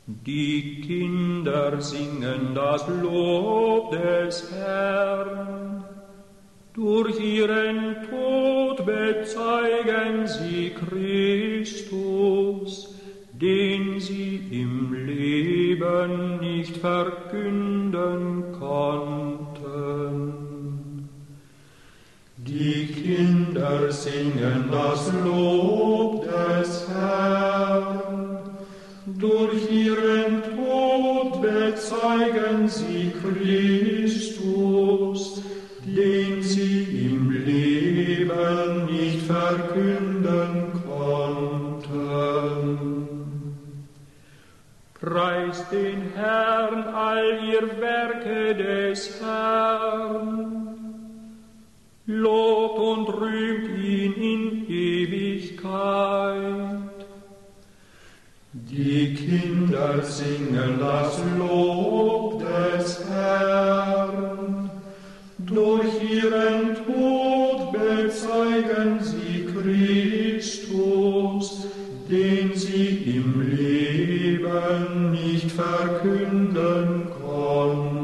Die Kinder singen das Lob des Herrn. Durch ihren Tod bezeugen sie Christus, den sie im Leben nicht verkünden konnten. Die Kinder singen das Lob des Herrn. Durch ihren Tod bezeugen sie Christus, den sie im Leben nicht verkünden konnten. Preist den Herrn, all ihr Werke des Herrn. Lobt und rühmt ihn in Ewigkeit. Die Kinder singen das Lob des Herrn. Durch ihren Tod bezeugen sie Christus, den sie im Leben nicht verkünden konnten.